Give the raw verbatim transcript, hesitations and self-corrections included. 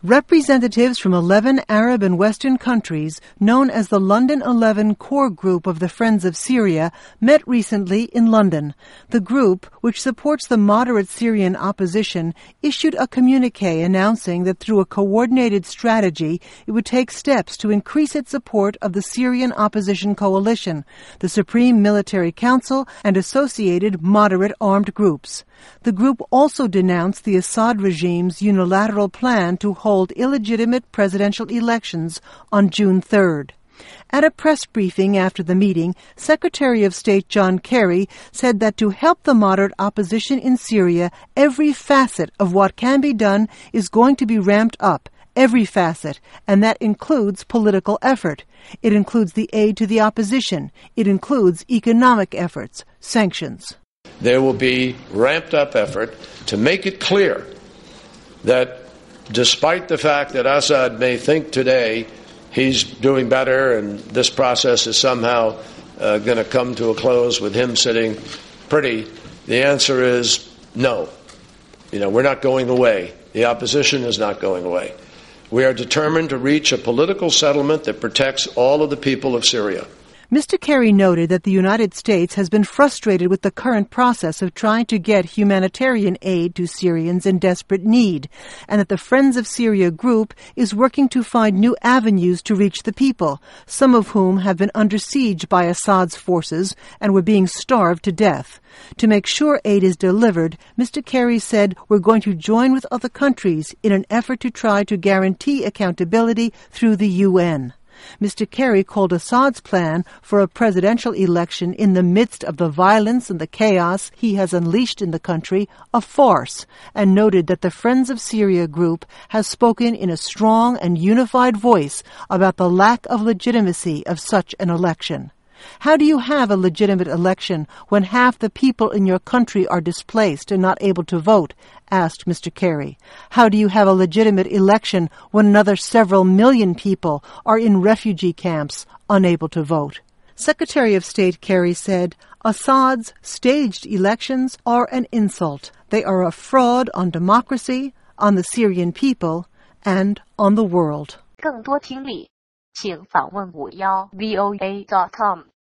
Representatives from eleven Arab and Western countries, known as the London eleven Core Group of the Friends of Syria, met recently in London. The group, which supports the moderate Syrian opposition, issued a communiqué announcing that through a coordinated strategy, it would take steps to increase its support of the Syrian opposition coalition, the Supreme Military Council, and associated moderate armed groups. The group also denounced the Assad regime's unilateral plan to hold illegitimate presidential elections on June third. At a press briefing after the meeting, Secretary of State John Kerry said that to help the moderate opposition in Syria, every facet of what can be done is going to be ramped up, every facet, and that includes political effort. It includes the aid to the opposition. It includes economic efforts, sanctions. There will be ramped-up effort to make it clear that despite the fact that Assad may think today he's doing better and this process is somehow uh, going to come to a close with him sitting pretty, the answer is no. You know, we're not going away. The opposition is not going away. We are determined to reach a political settlement that protects all of the people of Syria. Mister Kerry noted that the United States has been frustrated with the current process of trying to get humanitarian aid to Syrians in desperate need, and that the Friends of Syria group is working to find new avenues to reach the people, some of whom have been under siege by Assad's forces and were being starved to death. To make sure aid is delivered, Mister Kerry said, "We're going to join with other countries in an effort to try to guarantee accountability through the U N." Mister Kerry called Assad's plan for a presidential election in the midst of the violence and the chaos he has unleashed in the country a farce, and noted that the Friends of Syria group has spoken in a strong and unified voice about the lack of legitimacy of such an election. How do you have a legitimate election when half the people in your country are displaced and not able to vote? Asked Mister Kerry. How do you have a legitimate election when another several million people are in refugee camps, unable to vote? Secretary of State Kerry said, Assad's staged elections are an insult. They are a fraud on democracy, on the Syrian people, and on the world. 更多听力，请访问五幺 V O A dot com。